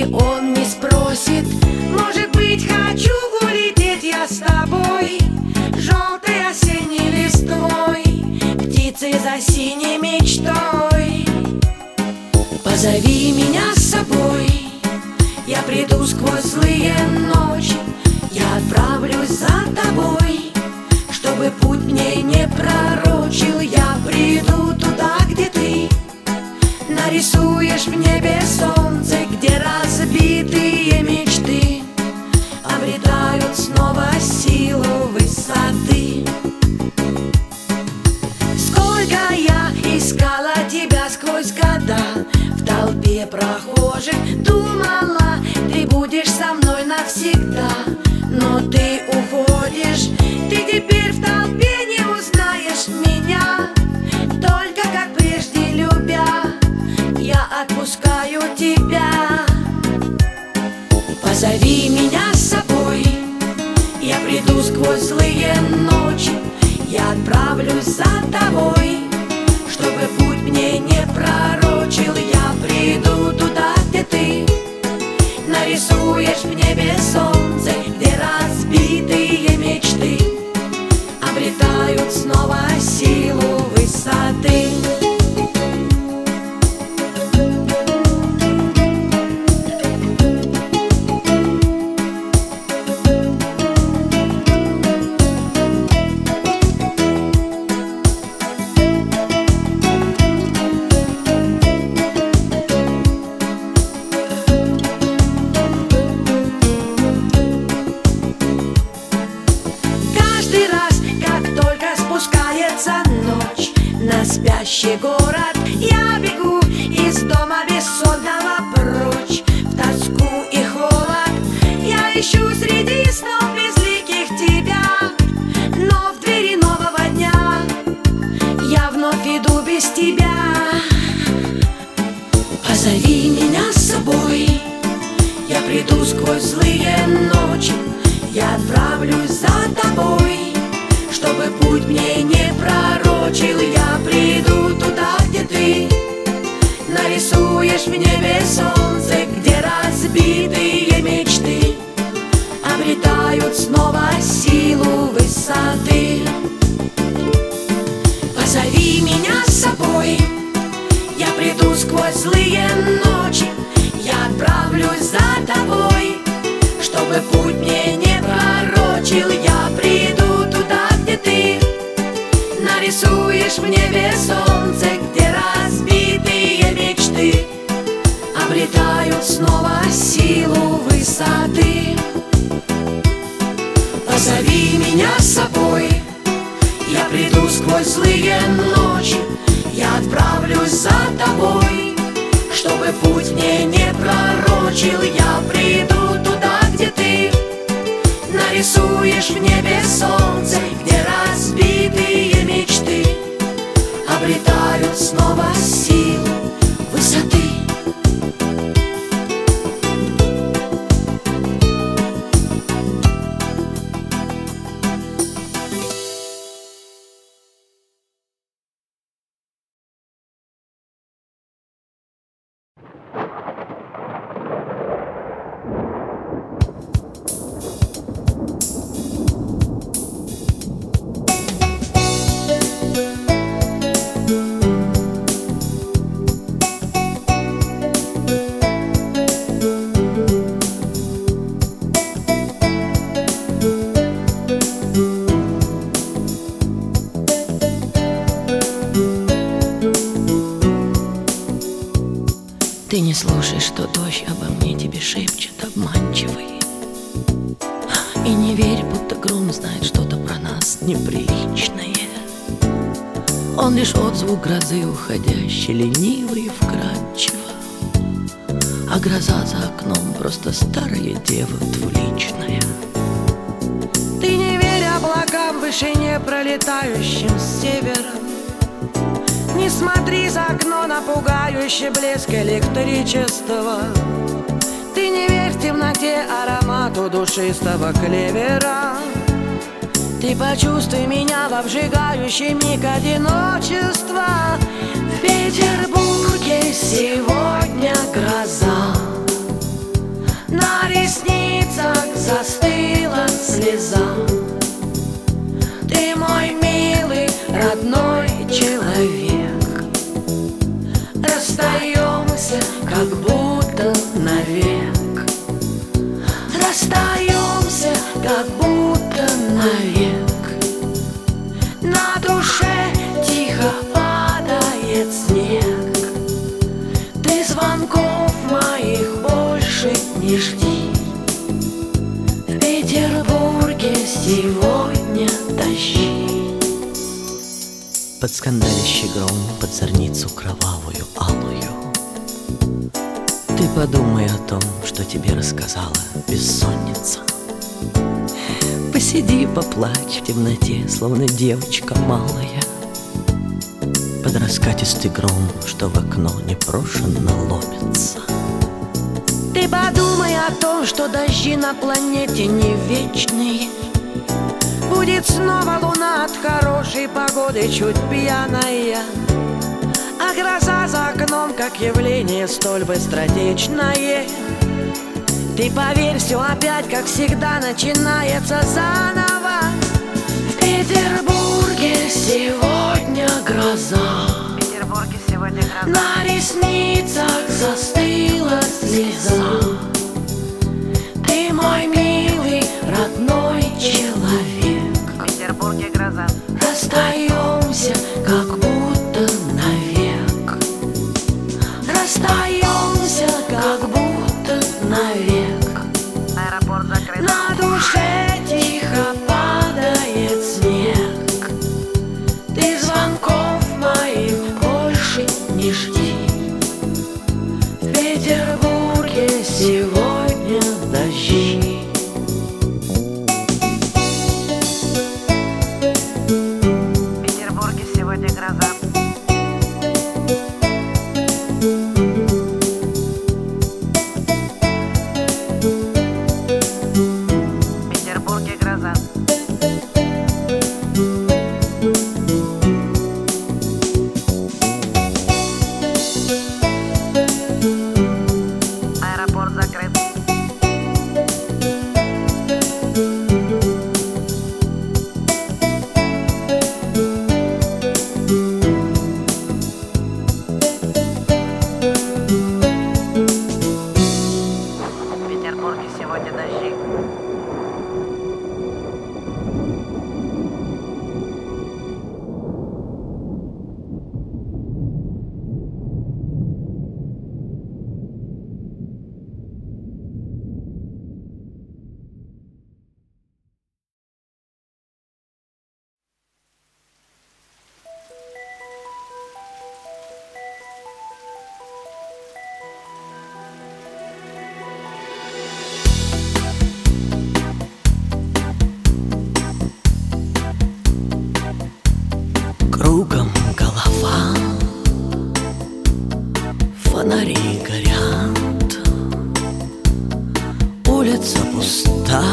И он не спросит, может быть, хочу улететь я с тобой, желтой осенней листвой, птицей за синей мечтой. Позови меня с собой, я приду сквозь злые ночи, я отправлюсь за тобой, чтобы путь мне не пророчил. Я приду туда, где ты нарисуешь в небе солнце, где разбитые мечты обретают снова силу высоты. Сколько я искала тебя сквозь года, в толпе прохожих думала, ты будешь со мной навсегда. Но ты уходишь, ты теперь в толпе не узнаешь меня, только как прежде любя, я отпускаю тебя. Позови меня с собой, я приду сквозь злые ночи, я отправлюсь за тобой, чтобы путь мне не пророчил. Я приду туда, где ты нарисуешь в небе солнце, где разбитые мечты обретают снова силу высоты. Ночь на спящий город, я бегу из дома бессонного прочь. В тоску и холод я ищу среди снов безликих тебя, но в двери нового дня я вновь иду без тебя. Позови меня с собой, я приду сквозь злые ночи, я отправлюсь за тобой, чтобы путь мне не пророчил. Я приду туда, где ты нарисуешь в небе солнце, где разбитые мечты обретают снова силу высоты. Позови меня с собой, я приду сквозь злые ночи, я отправлюсь за тобой, чтобы путь мне не пророчил. Я приду туда, где ты нарисуешь в небе солнце, где разбитые мечты обретают снова силу высоты. Позови меня с собой, я приду сквозь злые ночи, я отправлюсь за тобой, чтобы путь мне не пророчил. Я приду туда, где ты нарисуешь в небе солнце, где разбитые мечты обретают снова силу высоты. Ты не слушай, что дождь обо мне тебе шепчет обманчивый, и не верь, будто гром знает что-то про нас неприличное. Он лишь отзвук грозы уходящей, ленивый и вкрадчиво, а гроза за окном просто старая дева двуличная. Ты не верь облакам в вышине, пролетающим с севера. Не смотри за окно на пугающий блеск электричества. Ты не верь в темноте аромату душистого клевера. Ты почувствуй меня в обжигающий миг одиночества. В Петербурге сегодня гроза. На ресницах застыла слеза. Ты мой милый, родной человек. Расстаемся, как будто навек. Расстаемся, как будто навек. На душе тихо падает снег. Ты звонков моих больше не жди. В Петербурге сегодня дожди. Под скандалящий гром, под зорницу кровавую алую. Ты подумай о том, что тебе рассказала бессонница. Посиди, поплачь в темноте, словно девочка малая. Под раскатистый гром, что в окно непрошенно ломится. Ты подумай о том, что дожди на планете не вечные. Будет снова луна от хорошей погоды чуть пьяная, а гроза за окном, как явление столь быстротечное. Ты поверь, все опять, как всегда, начинается заново. В Петербурге сегодня гроза. В Петербурге сегодня гроза. На ресницах застыла слеза. Ты мой милый, родной человек. В Петербурге гроза. Расстаемся, как будто навек. Расстаемся, как будто навек. Аэропорт закрыт. На душе тихо падает снег. Ты звонков моих больше не жди. В Петербурге сегодня дожди. В Петербурге сегодня гроза. В Петербурге гроза. Аэропорт закрыт. В Петербурге сегодня дожди. Кругом голова, фонари горят, улица пуста,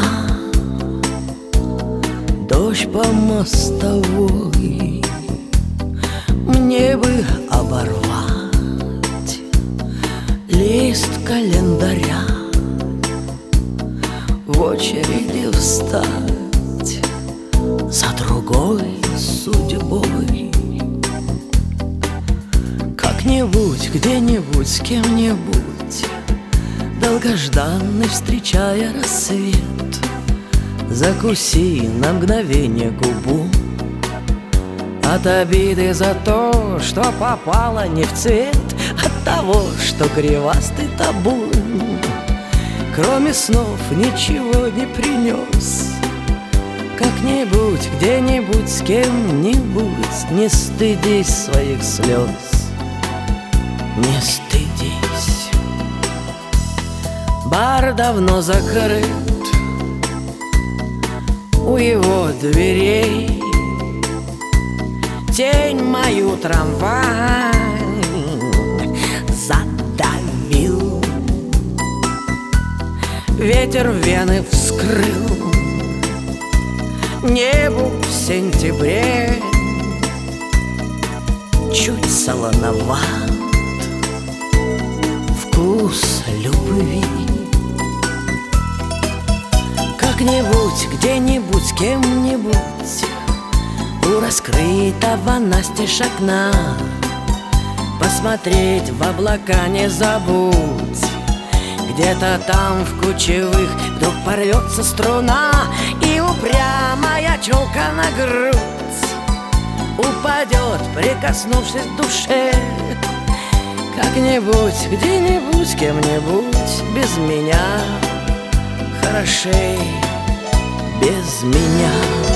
дождь по мостовой. Мне бы оборвать лист календаря, в очереди встать за другой судьбой. Как-нибудь, где-нибудь, с кем-нибудь, долгожданный встречая рассвет, закуси на мгновение губу от обиды за то, что попало не в цвет, от того, что гривастый табун кроме снов ничего не принес. Как-нибудь, где-нибудь, с кем-нибудь, не стыдись своих слез, не стыдись. Бар давно закрыт, у его дверей тень мою трамвай задавил, ветер вены вскрыл, небу в сентябре чуть солоноват вкус любви. Как-нибудь, где-нибудь, с кем-нибудь у раскрытого настежь окна посмотреть в облака не забудь. Где-то там в кучевых вдруг порвется струна, и упрямая челка на грудь упадет, прикоснувшись к душе. Как-нибудь, где-нибудь, с кем-нибудь без меня хорошей без меня.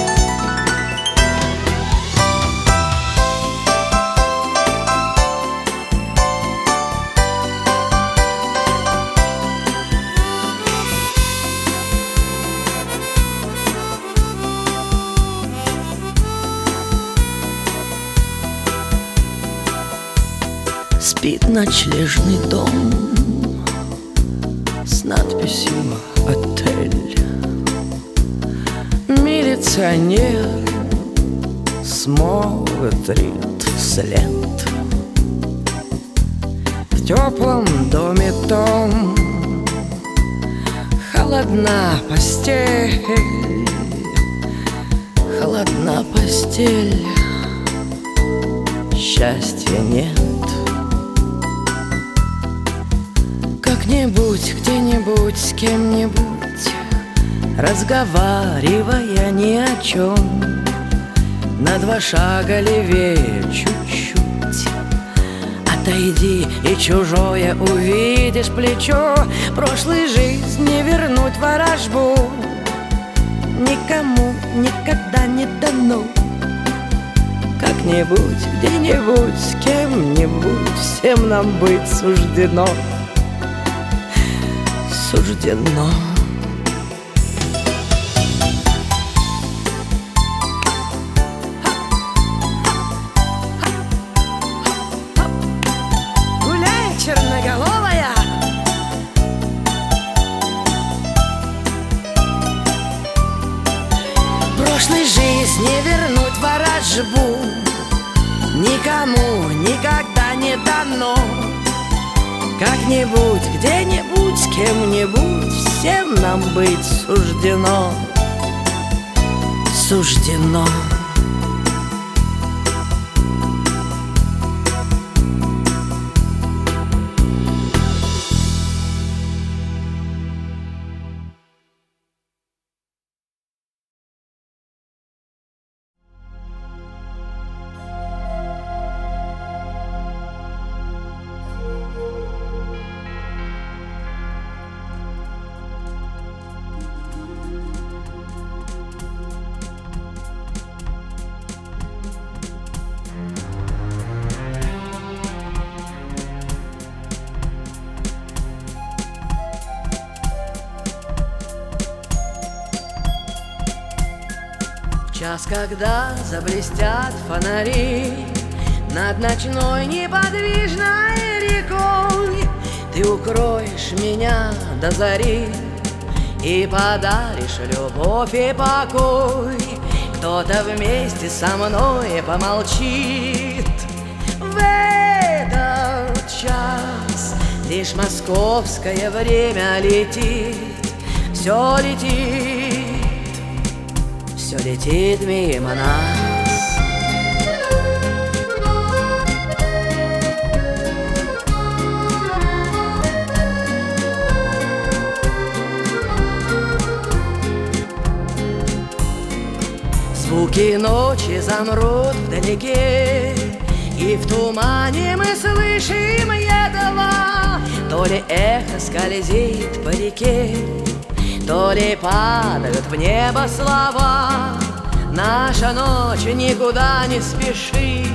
Спит ночлежный дом с надписью «Отель». Милиционер смотрит вслед. В теплом доме том холодна постель, холодна постель, счастья нет. Как-нибудь, где-нибудь, с кем-нибудь, разговаривая ни о чем, на 2 шага левее чуть-чуть отойди, и чужое увидишь плечо. Прошлой жизни вернуть ворожбу никому никогда не дано. Как-нибудь, где-нибудь, с кем-нибудь всем нам быть суждено. Суждено. Гуляй, черноголовая! Прошлой жизни вернуть ворожбу никому никогда не дано. Как-нибудь, где-нибудь, с кем-нибудь всем нам быть суждено. Суждено. Час, когда заблестят фонари над ночной неподвижной рекой, ты укроешь меня до зари и подаришь любовь и покой. Кто-то вместе со мной помолчит в этот час. Лишь московское время летит, все летит, все летит мимо нас. Звуки ночи замрут вдалеке, и в тумане мы слышим едва то ли эхо скользит по реке, то ли падают в небо слова. Наша ночь никуда не спешит,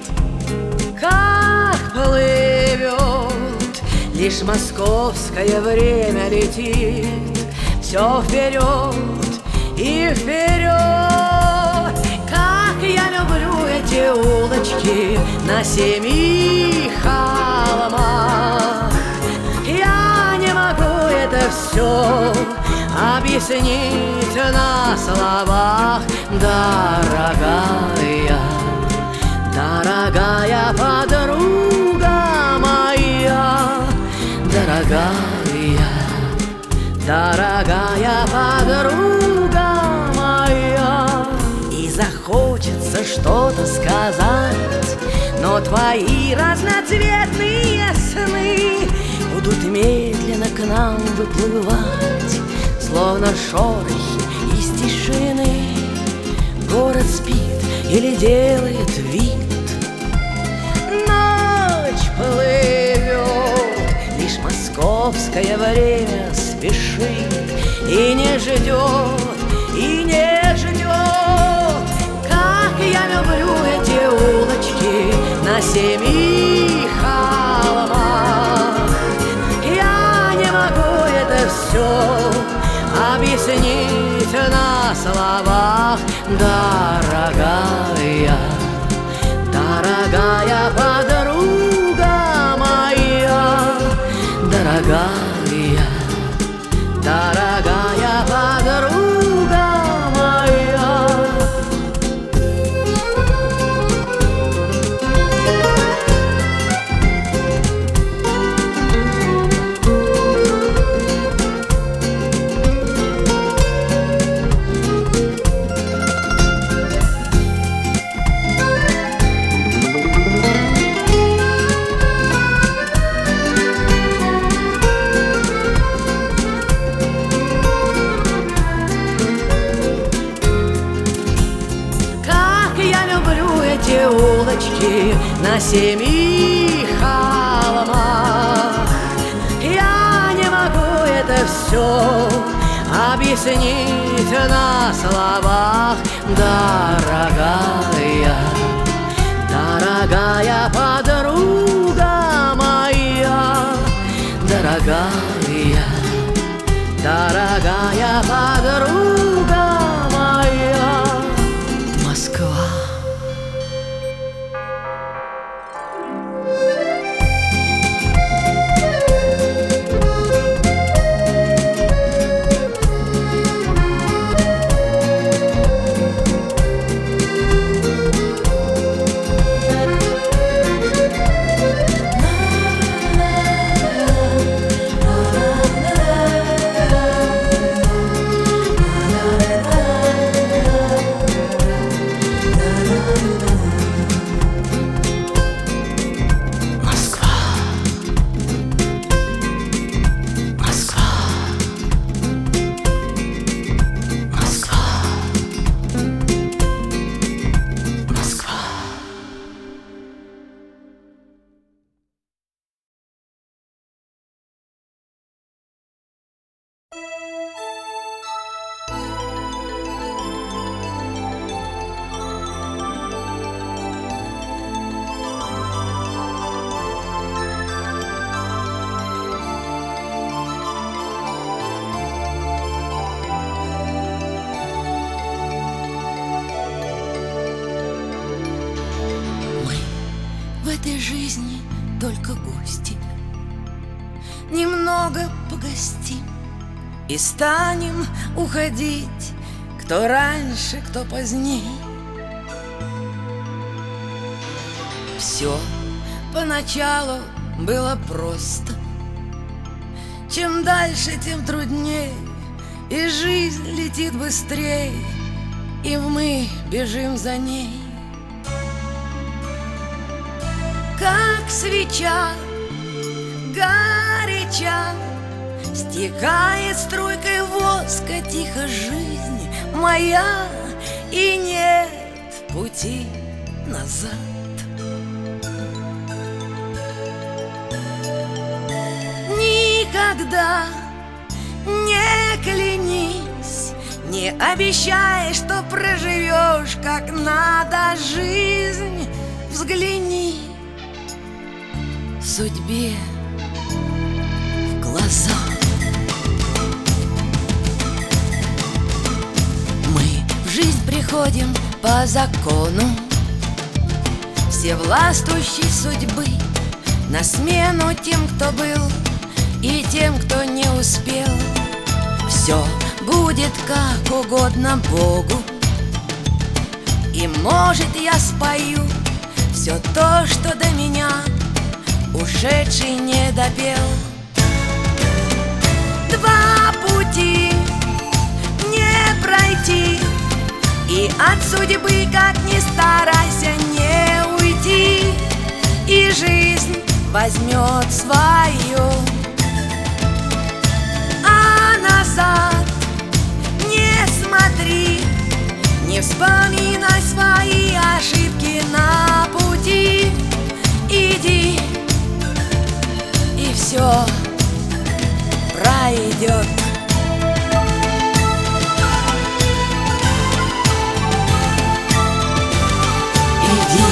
как плывет, лишь московское время летит, все вперед и вперед. Как я люблю эти улочки на 7 холмах. Я не могу это все объяснить на словах. Дорогая, дорогая подруга моя, дорогая, дорогая подруга. хочется что-то сказать, но твои разноцветные сны будут медленно к нам выплывать, словно шорохи из тишины. Город спит или делает вид, ночь плывет, лишь московское время спешит и не ждет, и не ждет. Как я люблю эти улочки на 7 холмах, я не могу это все объяснить на словах. Дорогая, дорогая подруга моя, дорогая, дорогая подруга моя. Улочки на 7 холмах, я не могу это все объяснить на словах. Дорогая, дорогая подруга моя, дорогая, дорогая подруга моя. Москва. В этой жизни только гости, немного погостим и станем уходить, кто раньше, кто поздней. Все поначалу было просто, чем дальше, тем трудней, и жизнь летит быстрей, и мы бежим за ней. Как свеча горяча, стекает струйкой воска тихо жизнь моя, и нет пути назад. Никогда не клянись, не обещай, что проживешь как надо жизнь. Взгляни судьбе в глаза. Мы в жизнь приходим по закону всевластующей судьбы, на смену тем, кто был, и тем, кто не успел. Все будет как угодно Богу, и может я спою все то, что до меня ушедший не допел. Два пути не пройти, и от судьбы как ни стать возьмет свое, а назад не смотри, не вспоминай свои ошибки на пути. Иди, и все пройдет. Иди,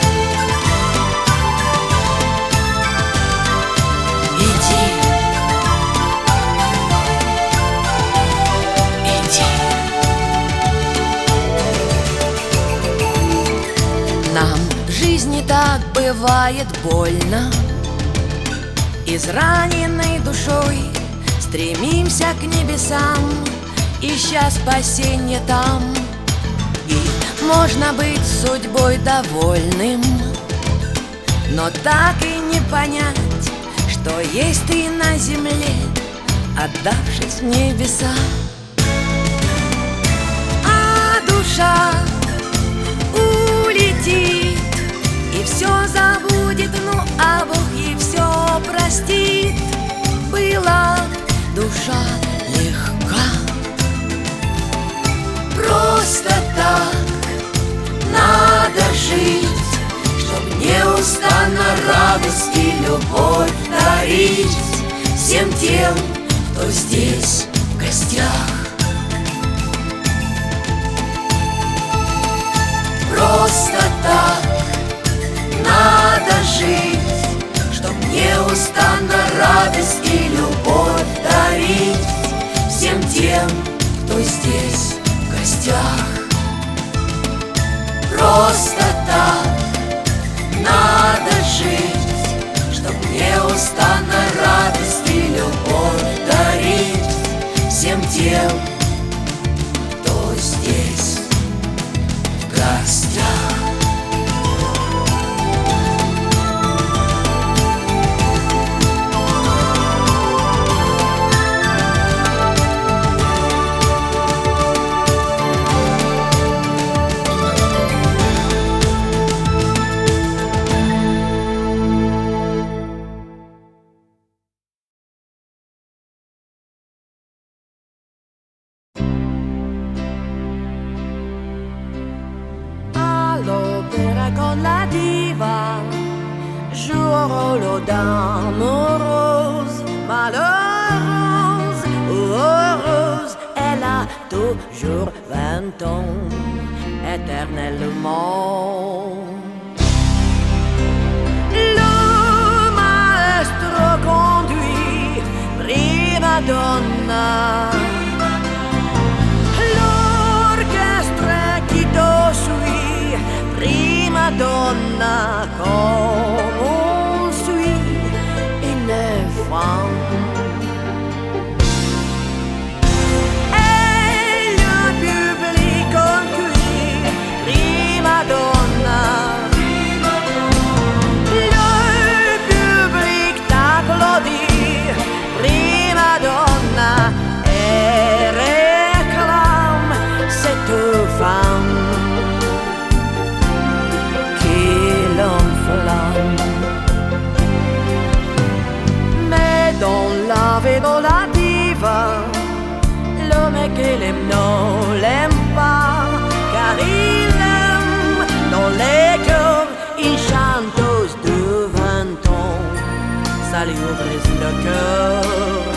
иди, иди. Нам в жизни так бывает больно. Израненной душой стремимся к небесам, ища спасенье там. И можно быть судьбой довольным, но так и не понять, что есть ты на земле, отдавшись в небеса. А душа улетит и все забудет, ну а Бог ей все простит. Была душа легка, просто так надо жить, чтоб неустанно радость и любовь дарить всем тем, кто здесь в гостях. Просто так надо жить, чтоб неустанно радость и любовь дарить всем тем, кто здесь в гостях. Просто так надо жить, чтоб неустанно радость и любовь дарить всем тем, кто здесь в гостях. All'opera con la diva, joueront d'amoureuse, malheureuse ou heureuse. Elle a toujours 20 ans, éternellement. Le maestro conduit, prima donna. L'orchestre qui te suit, prima donna, comme on suit une femme. Et le public conduit, prima donna. Le public t'applaudit, prima donna, et réclame cette femme qui l'enflamme. Mais dans la vie de la diva, l'homme qu'elle aime ne l'aime pas, car il aime dans les cœurs une chanteuse de 20 ans. Ça lui brise le cœur.